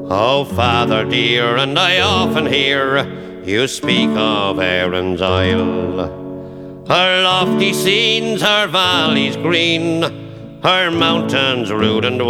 Oh, Father dear, and I often hear you speak of Erin's Isle. Her lofty scenes, her valleys green, her mountains rude and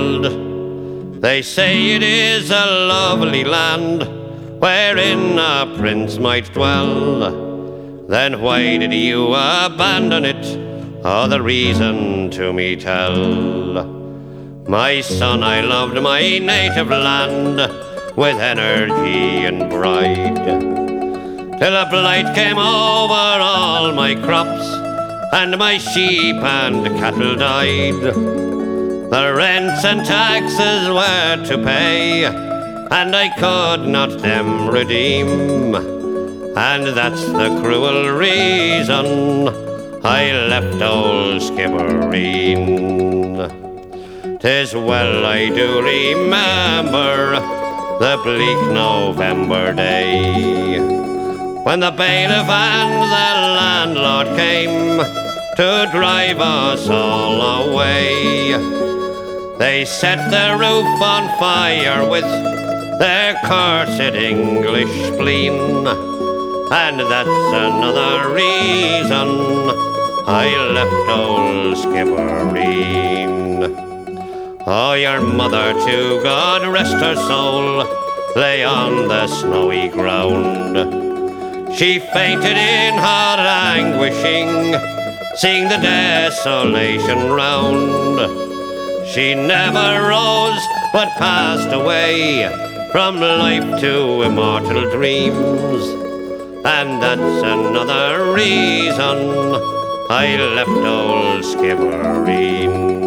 wild. They say it is a lovely land wherein a prince might dwell. Then why did you abandon it? Oh, the reason to me tell. My son, I loved my native land with energy and pride, till a blight came over all my crops, and my sheep and cattle died. The rents and taxes were to pay, and I could not them redeem, and that's the cruel reason I left old Skibbereen. 'Tis well I do remember the bleak November day, when the bailiff and the landlord came to drive us all away. They set the roof on fire with their cursed English spleen, and that's another reason I left old Skibbereen. Oh, your mother, too, God rest her soul, lay on the snowy ground. She fainted in her anguishing, seeing the desolation round. She never rose, but passed away from life to immortal dreams, and that's another reason I left old Skibbereen.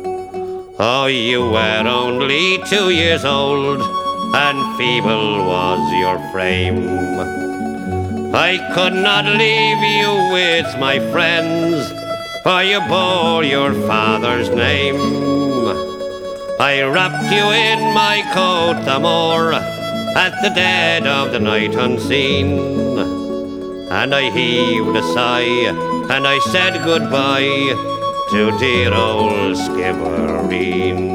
Oh, you were only 2 years old, and feeble was your frame. I could not leave you with my friends, for you bore your father's name. I wrapped you in my coat the more at the dead of the night unseen, and I heaved a sigh, and I said goodbye to dear old Skibbereen.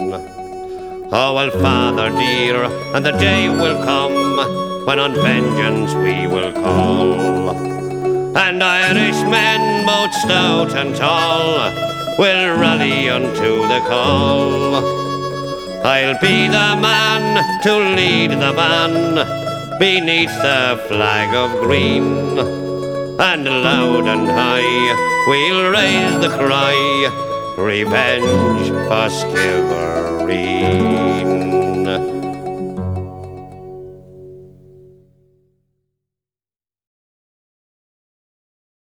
Oh, well, Father dear, and the day will come when on vengeance we will call, and Irishmen both stout and tall will rally unto the call. I'll be the man to lead the van beneath the flag of green, and loud and high we'll raise the cry, revenge for Skibbereen.